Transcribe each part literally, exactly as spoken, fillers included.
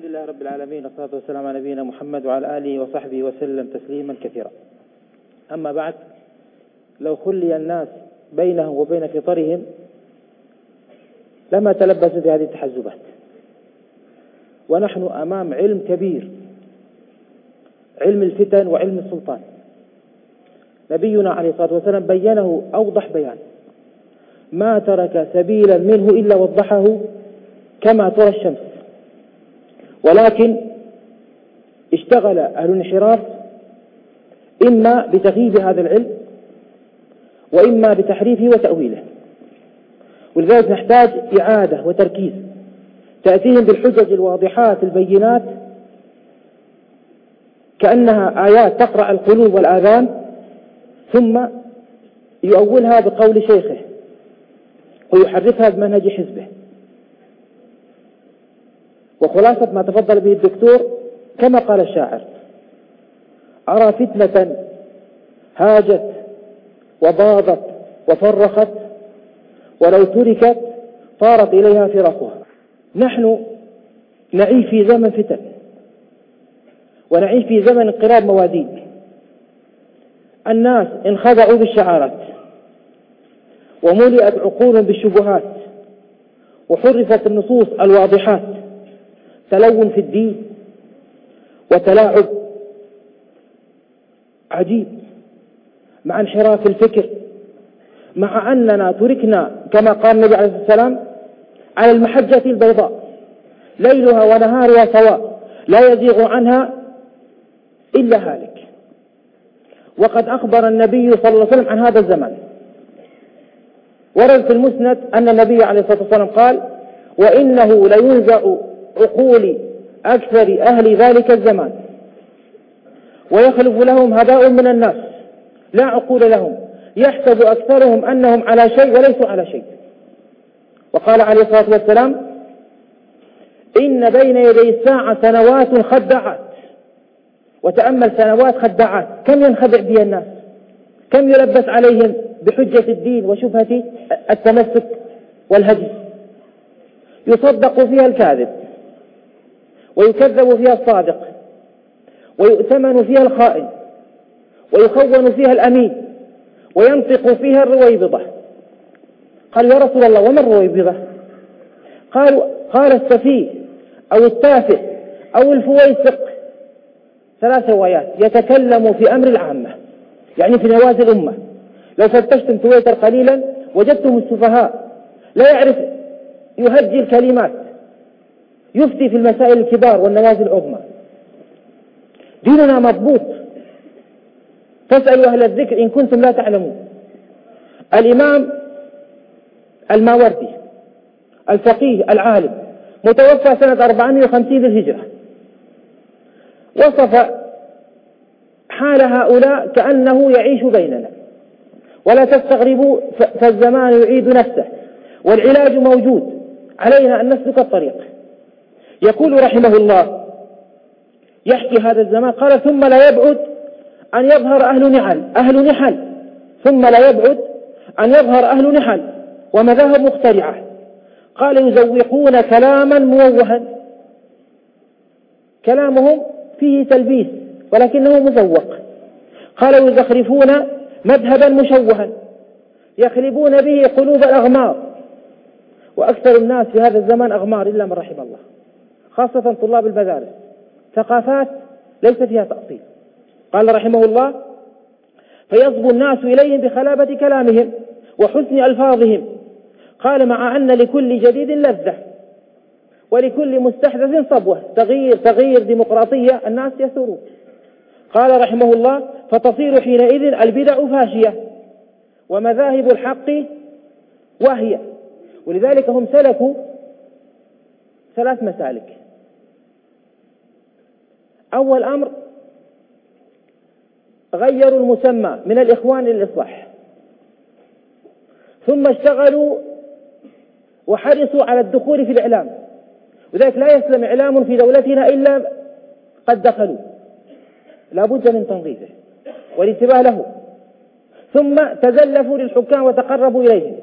لله رب العالمين، والصلاة والسلام على نبينا محمد وعلى آله وصحبه وسلم تسليما كثيرا. أما بعد، لو خلي الناس بينهم وبين فطرهم لما تلبسوا بهذه التحزبات، ونحن أمام علم كبير، علم الفتن وعلم السلطان. نبينا عليه الصلاة والسلام بينه أوضح بيان، ما ترك سبيلا منه إلا وضحه كما ترى الشمس، ولكن اشتغل أهل الانحراف إما بتغييب هذا العلم وإما بتحريفه وتأويله، ولذلك نحتاج إعادة وتركيز، تأتيهم بالحجج الواضحات البينات كأنها آيات تقرأ القلوب والآذان، ثم يؤولها بقول شيخه ويحرفها بمنهج حزبه. وخلاصة ما تفضل به الدكتور كما قال الشاعر: أرى فتنة هاجت وباضت وفرخت، ولو تركت طارت إليها فرقها. نحن نعيش في زمن فتن، ونعيش في زمن انقلاب موازين. الناس انخدعوا بالشعارات، وملئت عقولهم بالشبهات، وحرفت النصوص الواضحات، تلون في الدين وتلاعب عجيب مع انحراف الفكر، مع أننا تركنا كما قال النبي عليه الصلاة والسلام على المحجة البيضاء ليلها ونهارها سواء لا يزيغ عنها إلا هالك. وقد أخبر النبي صلى الله عليه وسلم عن هذا الزمان. ورد في المسند أن النبي عليه الصلاة والسلام قال: وإنه لينزع عقول أكثر أهل ذلك الزمان ويخلف لهم هباء من الناس لا عقول لهم، يحسب أكثرهم أنهم على شيء وليسوا على شيء. وقال عليه الصلاة والسلام: إن بين يدي الساعة سنوات خداعات. وتأمل سنوات خداعات، كم ينخدع بها الناس، كم يلبس عليهم بحجة الدين وشبهة التمسك والهدي، يصدق فيها الكاذب ويكذب فيها الصادق ويؤتمن فيها الخائن ويخون فيها الأمين وينطق فيها الرويبضة. قال: يا رسول الله وما الرويبضة؟ قال قال السفيه أو التافه أو الفويسق. ثلاث روايات: يتكلم في أمر العامة، يعني في نوازل الأمة. لو فتشتم تويتر قليلا وجدتم السفهاء لا يعرف يهجي الكلمات، يفتي في المسائل الكبار والنوازل العظمى. ديننا مضبوط، فاسألوا أهل الذكر إن كنتم لا تعلمون. الإمام الماوردي الفقيه العالم متوفى سنة أربعمائة وخمسين للهجرة، وصف حال هؤلاء كأنه يعيش بيننا. ولا تستغربوا فالزمان يعيد نفسه والعلاج موجود، علينا أن نسلك الطريق. يقول رحمه الله يحكي هذا الزمان، قال: ثم لا يبعد أن يظهر أهل نحل أهل نحل ثم لا يبعد أن يظهر أهل نحل ومذاهب مخترعة. قال: يزوقون كلاما مووها، كلامهم فيه تلبيس ولكنه مزوق. قال: يزخرفون مذهبا مشوها يخلبون به قلوب الأغمار. وأكثر الناس في هذا الزمان أغمار إلا من رحم الله، خاصة طلاب المدارس، ثقافات ليس فيها تأصيل. قال رحمه الله: فيصبو الناس إليهم بخلابة كلامهم وحسن ألفاظهم. قال: مع أن لكل جديد لذة ولكل مستحدث صبوة. تغيير تغيير ديمقراطية، الناس يثورون. قال رحمه الله: فتصير حينئذ البدع فاشية ومذاهب الحق واهية. ولذلك هم سلكوا ثلاث مسالك. أول أمر غيروا المسمى من الإخوان للإصلاح، ثم اشتغلوا وحرصوا على الدخول في الإعلام، وذلك لا يسلم إعلام في دولتنا إلا قد دخلوا، لا بد من تنظيفه والانتباه له. ثم تزلفوا للحكام وتقربوا إليهم،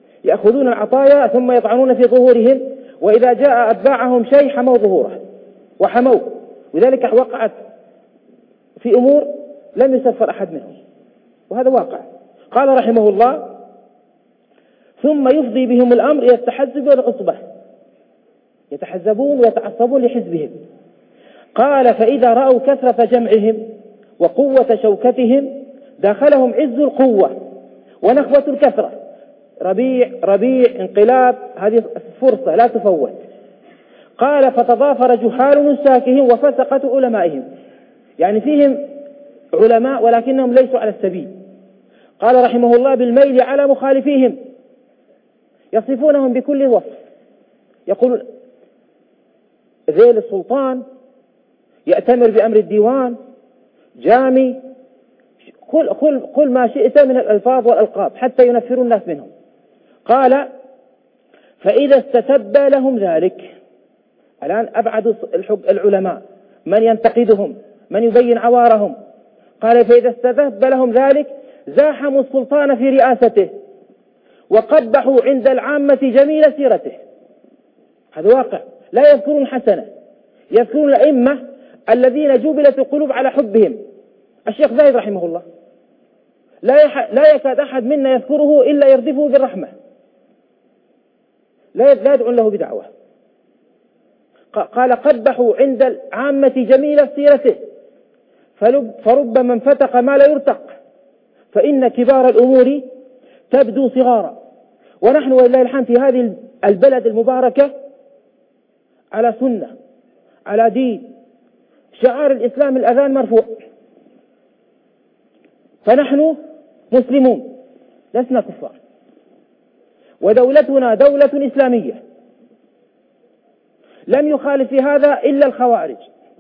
يأخذون العطايا ثم يطعنون في ظهورهم، وإذا جاء أتباعهم شيء حموا ظهوره. وحموه، ولذلك وقعت في أمور لم يسفر أحد منهم، وهذا واقع. قال رحمه الله: ثم يفضي بهم الأمر إلى التحزب والعصبة، يتحزبون ويتعصبون لحزبهم. قال: فإذا رأوا كثرة جمعهم وقوة شوكتهم داخلهم عز القوة ونخوة الكثرة. ربيع ربيع انقلاب، هذه فرصة لا تفوت. قال: فتضافر جهال نساكهم وفسقة علمائهم، يعني فيهم علماء ولكنهم ليسوا على السبيل. قال رحمه الله: بالميل على مخالفيهم، يصفونهم بكل وصف، يقول ذيل السلطان، يأتمر بأمر الديوان، جامي، قل, قل, قل ما شئت من الألفاظ والألقاب حتى ينفروا الناس منهم. قال: فإذا استتب لهم ذلك، الآن أبعد العلماء من ينتقدهم، من يبين عوارهم. قال: فإذا استتب لهم ذلك زاحموا السلطان في رئاسته وقبحوا عند العامة جميل سيرته. هذا واقع، لا يذكرون حسنة، يذكرون الأئمة الذين جبلت القلوب على حبهم. الشيخ زايد رحمه الله لا, يح... لا يكاد أحد منا يذكره إلا يردفه بالرحمة، لا يدعو له بدعوة. قال: قبحوا عند العامة جميل سيرته فرب من فتق ما لا يرتق، فإن كبار الأمور تبدو صغارا. ونحن ولله الحمد في هذه البلد المباركة على سنة، على دين، شعار الإسلام الأذان مرفوع، فنحن مسلمون لسنا كفار، ودولتنا دولة إسلامية. لم يخالف في هذا إلا الخوارج.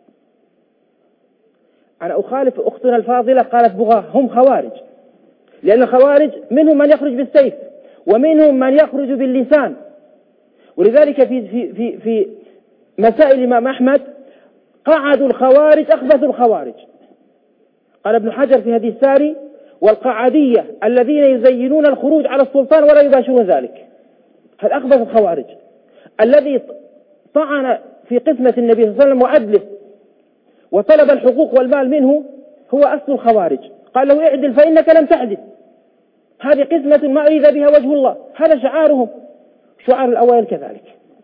أنا أخالف أختنا الفاضلة قالت بغاه، هم خوارج، لأن الخوارج منهم من يخرج بالسيف ومنهم من يخرج باللسان. ولذلك في, في, في, في مسائل الإمام أحمد قعدوا الخوارج أخبث الخوارج. قال ابن حجر في هذه الساري: والقعدية الذين يزينون الخروج على السلطان ولا يباشرون ذلك. هذا أخبث الخوارج، الذي طعن في قسمة النبي صلى الله عليه وسلم وعدله وطلب الحقوق والمال منه هو أصل الخوارج. قال له: اعدل فإنك لم تعدل، هذه قسمة ما أريد بها وجه الله. هذا شعارهم، شعار الأوائل كذلك.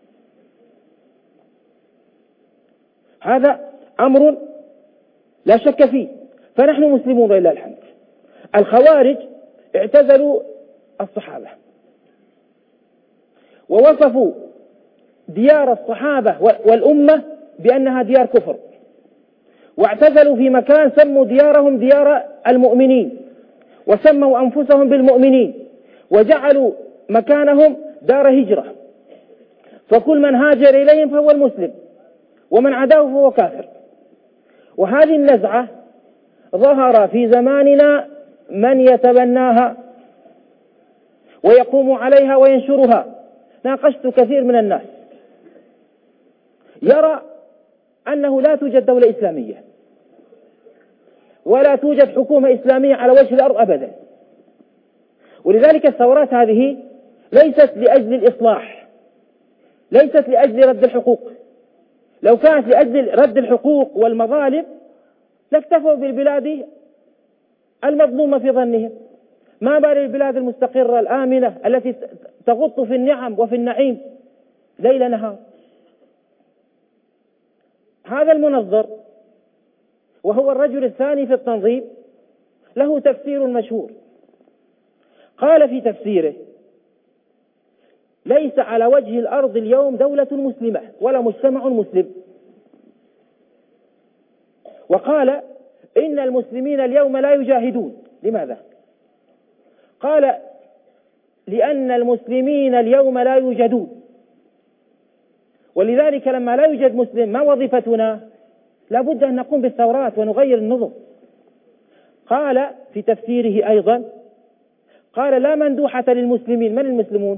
هذا أمر لا شك فيه، فنحن مسلمون ولله الحمد. الخوارج اعتزلوا الصحابة ووصفوا ديار الصحابة والأمة بأنها ديار كفر، واعتزلوا في مكان سموا ديارهم ديار المؤمنين، وسموا أنفسهم بالمؤمنين، وجعلوا مكانهم دار هجرة، فكل من هاجر إليهم فهو المسلم، ومن عداه فهو كافر. وهذه النزعة ظهر في زماننا من يتبناها ويقوم عليها وينشرها. ناقشت كثير من الناس يرى أنه لا توجد دولة إسلامية ولا توجد حكومة إسلامية على وجه الأرض أبدا. ولذلك الثورات هذه ليست لأجل الإصلاح، ليست لأجل رد الحقوق. لو كانت لأجل رد الحقوق والمظالم لاكتفوا بالبلاد المظلومة في ظنهم، ما بال البلاد المستقرة الآمنة التي تغط في النعم وفي النعيم ليل نهار. هذا المنظر وهو الرجل الثاني في التنظيم له تفسير مشهور. قال في تفسيره: ليس على وجه الأرض اليوم دولة مسلمة ولا مجتمع مسلم. وقال: إن المسلمين اليوم لا يجاهدون. لماذا؟ قال: لأن المسلمين اليوم لا يوجدون، ولذلك لما لا يوجد مسلم ما وظيفتنا؟ لابد أن نقوم بالثورات ونغير النظم. قال في تفسيره أيضا، قال: لا مندوحة للمسلمين. من المسلمون؟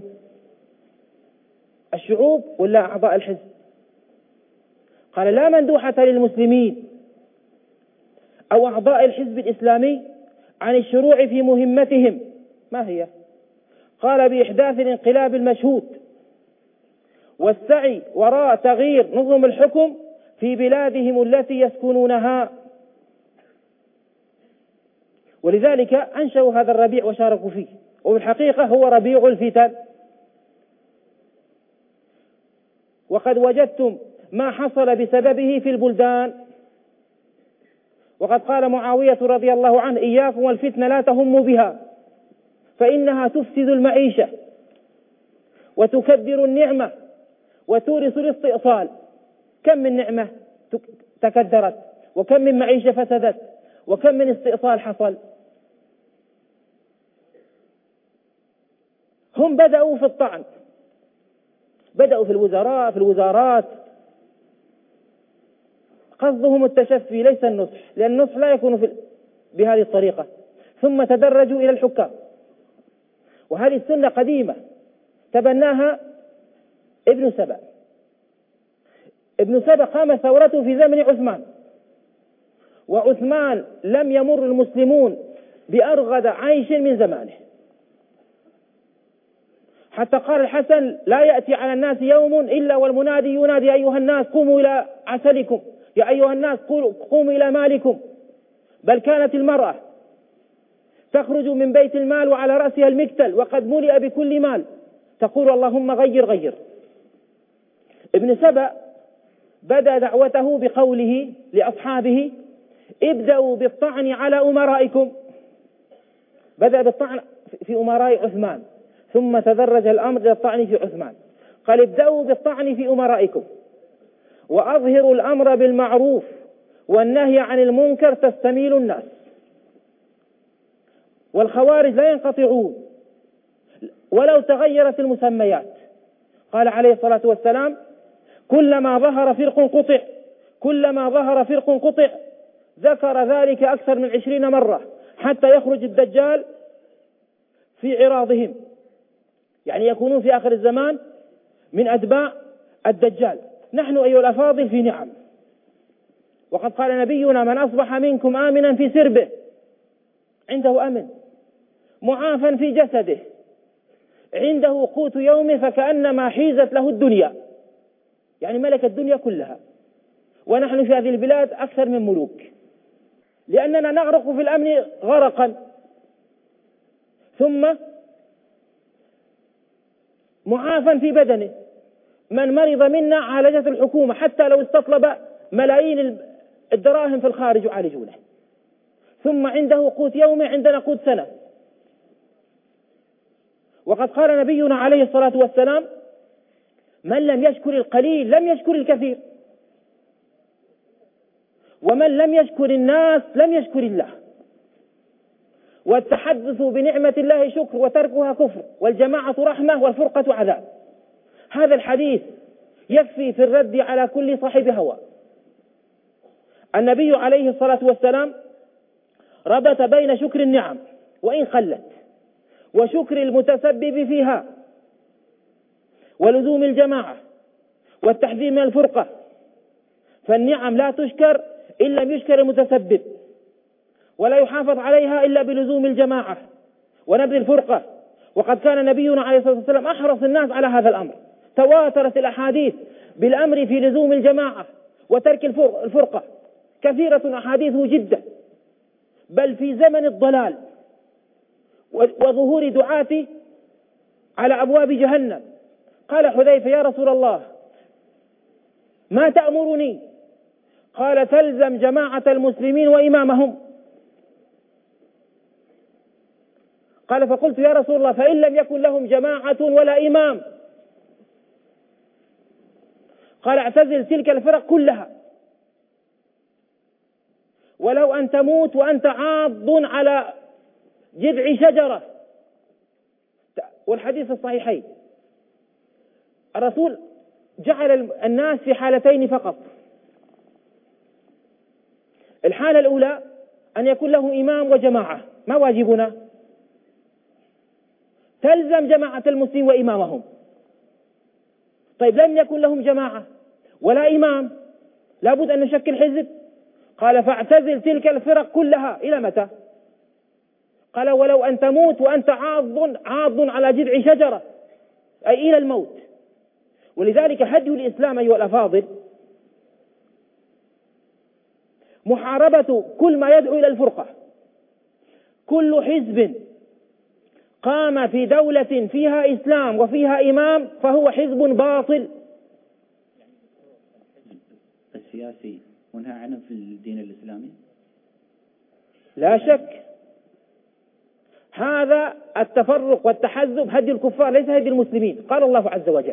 الشعوب ولا أعضاء الحزب؟ قال: لا مندوحة للمسلمين أو أعضاء الحزب الإسلامي عن الشروع في مهمتهم. ما هي؟ قال: بإحداث الانقلاب المشهود والسعي وراء تغيير نظم الحكم في بلادهم التي يسكنونها. ولذلك أنشأوا هذا الربيع وشاركوا فيه، وبالحقيقة هو ربيع الفتن. وقد وجدتم ما حصل بسببه في البلدان. وقد قال معاوية رضي الله عنه: إياكم والفتنة لا تهم بها فإنها تفسد المعيشة وتكدر النعمة وتورث الاستئصال. كم من نعمة تكدرت، وكم من معيشة فسدت، وكم من استئصال حصل. هم بدأوا في الطعن، بدأوا في الوزراء في الوزارات قصدهم التشفي ليس النصح، لأن النصح لا يكون في بهذه الطريقة. ثم تدرجوا إلى الحكام، وهذه السنة قديمة تبناها ابن سبأ. ابن سبأ قام ثورته في زمن عثمان، وعثمان لم يمر المسلمون بأرغد عيش من زمانه، حتى قال الحسن: لا يأتي على الناس يوم إلا والمنادي ينادي: أيها الناس قوموا إلى عسلكم، يا أيها الناس قوموا إلى مالكم. بل كانت المرأة تخرج من بيت المال وعلى رأسها المكتل وقد ملئ بكل مال، تقول: اللهم غير غير. ابن سبأ بدأ دعوته بقوله لأصحابه: ابدأوا بالطعن على أمرائكم. بدأ بالطعن في أمراء عثمان، ثم تدرج الأمر إلى الطعن في عثمان. قال: ابدأوا بالطعن في أمرائكم وأظهروا الأمر بالمعروف والنهي عن المنكر تستميل الناس. والخوارج لا ينقطعون ولو تغيرت المسميات. قال عليه الصلاة والسلام: كلما ظهر فرق قطع، كلما ظهر فرق قطع. ذكر ذلك أكثر من عشرين مرة حتى يخرج الدجال في عراضهم، يعني يكونون في آخر الزمان من أتباع الدجال. نحن أيها الأفاضل في نعم، وقد قال نبينا: من أصبح منكم آمنا في سربه، عنده أمن، معافا في جسده، عنده قوت يومه، فكأنما حيزت له الدنيا، يعني ملك الدنيا كلها. ونحن في هذه البلاد أكثر من ملوك، لأننا نغرق في الأمن غرقا. ثم معافا في بدنه، من مرض منا عالجته الحكومة حتى لو استطلب ملايين الدراهم في الخارج يعالجونه. ثم عنده قوت يومه، عندنا قوت سنة. وقد قال نبينا عليه الصلاة والسلام: من لم يشكر القليل لم يشكر الكثير، ومن لم يشكر الناس لم يشكر الله. والتحدث بنعمة الله شكر وتركها كفر، والجماعة رحمة والفرقة عذاب. هذا الحديث يكفي في الرد على كل صاحب هوى. النبي عليه الصلاة والسلام ربط بين شكر النعم وإن قلت وشكر المتسبب فيها ولزوم الجماعة والتحذير من الفرقة. فالنعم لا تشكر إن لم يشكر المتسبب، ولا يحافظ عليها إلا بلزوم الجماعة ونبذ الفرقة. وقد كان نبينا عليه الصلاة والسلام أحرص الناس على هذا الأمر. تواترت الأحاديث بالأمر في لزوم الجماعة وترك الفرقة، كثيرة أحاديثه جدا. بل في زمن الضلال وظهور دعاة على أبواب جهنم قال حذيفة: يا رسول الله ما تأمرني؟ قال: تلزم جماعة المسلمين وإمامهم. قال: فقلت يا رسول الله فإن لم يكن لهم جماعة ولا إمام؟ قال: اعتزل تلك الفرق كلها، ولو أن تموت وأنت عاض على جذع شجرة. والحديث الصحيحين الرسول جعل الناس في حالتين فقط. الحالة الأولى أن يكون له إمام وجماعة. ما واجبنا؟ تلزم جماعة المسلمين وإمامهم. طيب لم يكن لهم جماعة ولا إمام، لابد أن نشكل حزب. قال: فاعتزل تلك الفرق كلها. إلى متى؟ قال: ولو أن تموت وأنت عاض عاض على جذع شجرة، أي إلى الموت. ولذلك هدي الإسلام أيها الأفاضل محاربة كل ما يدعو إلى الفرقة. كل حزب قام في دولة فيها إسلام وفيها إمام فهو حزب باطل. السياسي منهى عنه في الدين الإسلامي؟ لا شك، هذا التفرق والتحزب هدي الكفار ليس هدي المسلمين. قال الله عز وجل: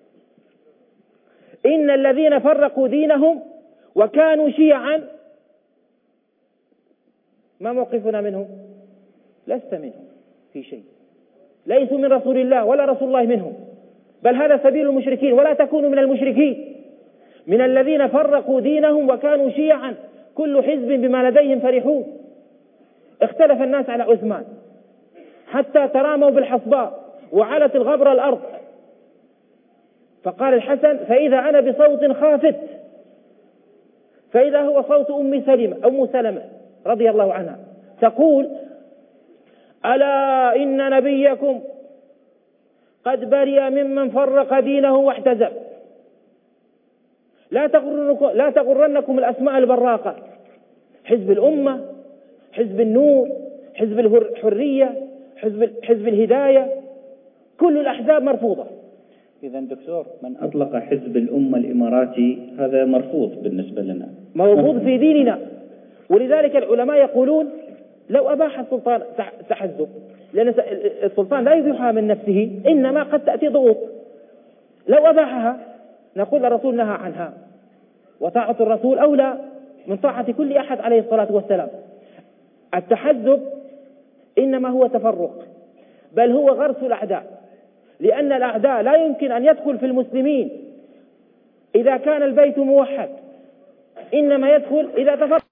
إن الذين فرقوا دينهم وكانوا شيعا. ما موقفنا منهم؟ لست منهم في شيء، ليسوا من رسول الله ولا رسول الله منهم، بل هذا سبيل المشركين، ولا تكونوا من المشركين. من الذين فرقوا دينهم وكانوا شيعا كل حزب بما لديهم فرحون. اختلف الناس على عثمان حتى تراموا بالحصباء وعلت الغبر الأرض، فقال الحسن: فإذا أنا بصوت خافت، فإذا هو صوت أم سلمة أم سلمة رضي الله عنها تقول: ألا إن نبيكم قد برئ ممن فرق دينه واحتزب. لا تغرنكم, لا تغرنكم الأسماء البراقة، حزب الأمة، حزب النور، حزب الحرية، حزب, حزب الهداية، كل الأحزاب مرفوضة. إذا دكتور، من أطلق حزب الأمة الإماراتي هذا مرفوض بالنسبة لنا، مرفوض في ديننا. ولذلك العلماء يقولون لو أباح السلطان تحزب، لأن السلطان لا يبيحها من نفسه، إنما قد تأتي ضغوط، لو أباحها نقول الرسول نهى عنها، وطاعة الرسول أولى من طاعة كل أحد عليه الصلاة والسلام. التحزب إنما هو تفرق، بل هو غرس الأعداء، لأن الأعداء لا يمكن أن يدخل في المسلمين إذا كان البيت موحد، إنما يدخل إذا تفرق.